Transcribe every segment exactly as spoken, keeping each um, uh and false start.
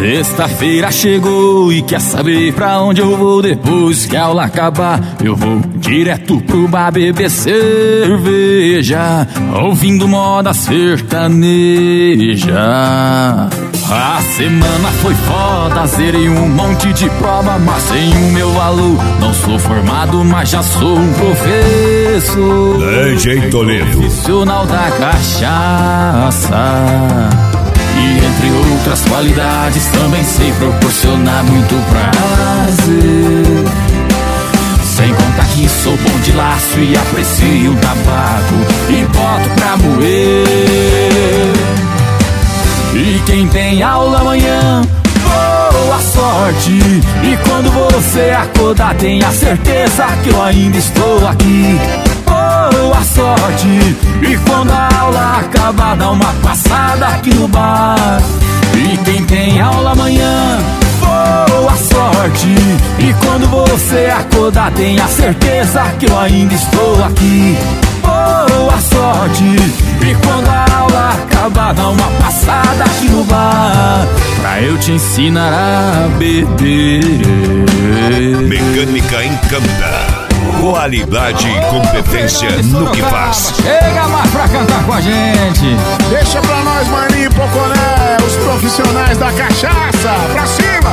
Sexta-feira chegou e quer saber pra onde eu vou depois que a aula acabar? Eu vou direto pro bar beber cerveja, ouvindo moda sertaneja. A semana foi foda, zerei um monte de prova, mas sem o meu aluno. Não sou formado, mas já sou um professor. D J Toledo, profissional da cachaça. E entre outras qualidades também sei proporcionar muito prazer. Sem contar que sou bom de laço e aprecio o tabaco e boto pra moer. E quem tem aula amanhã, boa sorte. E quando você acordar, tenha certeza que eu ainda estou aqui. Boa sorte. E quando a aula acabar, dá uma passada aqui no bar. E quem tem aula amanhã, boa sorte. E quando você acordar, tenha certeza que eu ainda estou aqui. Boa sorte. E quando a aula acabar, dá uma passada aqui no bar, pra eu te ensinar a beber. Mecânica Encanta. Qualidade e competência no que faz. Chega mais pra cantar com a gente. Deixa pra nós, Maninho Poconé, os profissionais da cachaça. Pra cima!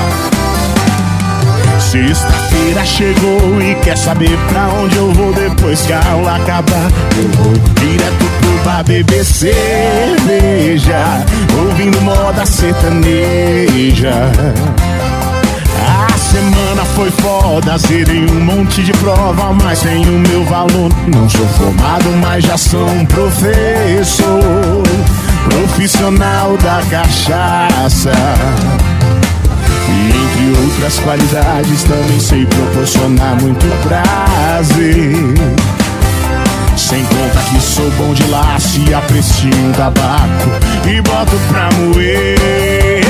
Sexta-feira chegou e quer saber pra onde eu vou depois que a aula acabar? Eu vou direto pro bar beber cerveja, ouvindo moda sertaneja. A semana foi foda, zerei um monte de prova, mas sem o meu valor. Não sou formado, mas já sou um professor, profissional da cachaça. E entre outras qualidades também sei proporcionar muito prazer. Sem conta que sou bom de laço e aprecio o tabaco e boto pra moer.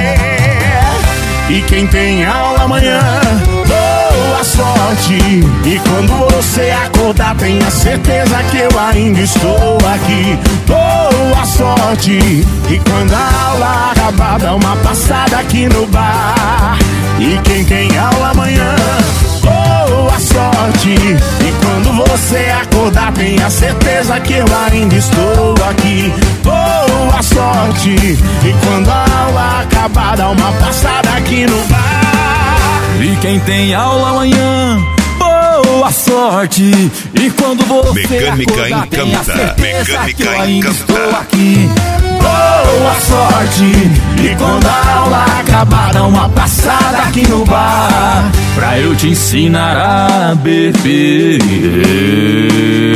E quem tem aula amanhã, boa sorte. E quando você acordar, tenha certeza que eu ainda estou aqui. Boa sorte. E quando a aula acabar, dá uma passada aqui no bar. E quem tem aula amanhã, boa sorte. E quando você acordar, tenha certeza que eu ainda estou aqui. Boa sorte. E quando a aula acabar, dá uma passada aqui no bar. E quem tem aula amanhã, boa sorte. E quando você Mecânica acordar, tenha Encanta. certeza Mecânica que eu ainda Encanta. estou aqui. Boa sorte. E quando a aula acabar, dá uma passada aqui no bar, pra eu te ensinar a beber.